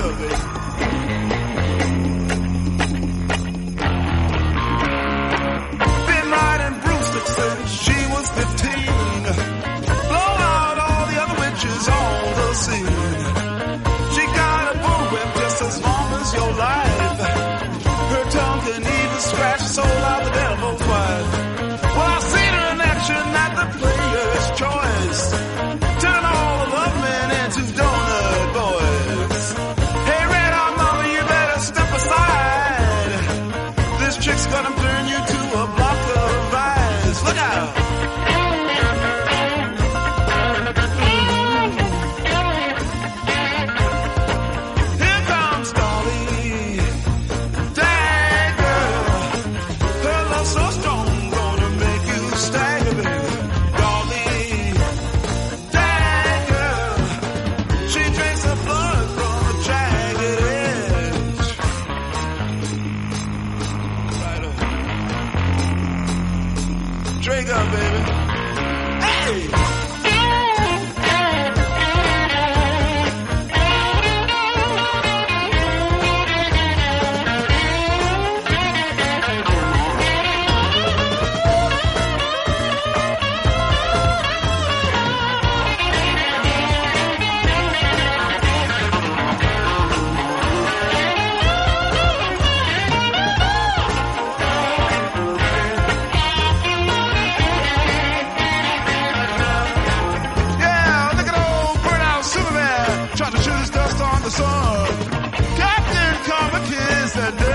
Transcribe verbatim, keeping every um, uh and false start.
up, baby. Been riding broomstick since she was fifteen. Blow out all the other witches on the scene. She got a bullwhip just as long as your life. Her tongue can even scratch the soul out the devil's wife. Well, I've seen her in action at the Player's Choice, turn all the love men into donut boys. Hey, Red Hot Mama, you better step aside. This chick's gonna turn you to a block of ice. Look out! Here comes Dolly. Dang, girl. Her love so strong, gonna make you stagger, baby. Dolly. Dang, girl. She drinks the blood from a jagged edge. Right up. Drink up, baby. Hey! Yeah, look at old burnout Superman trying to shoot his dust on the sun. Captain Comic is that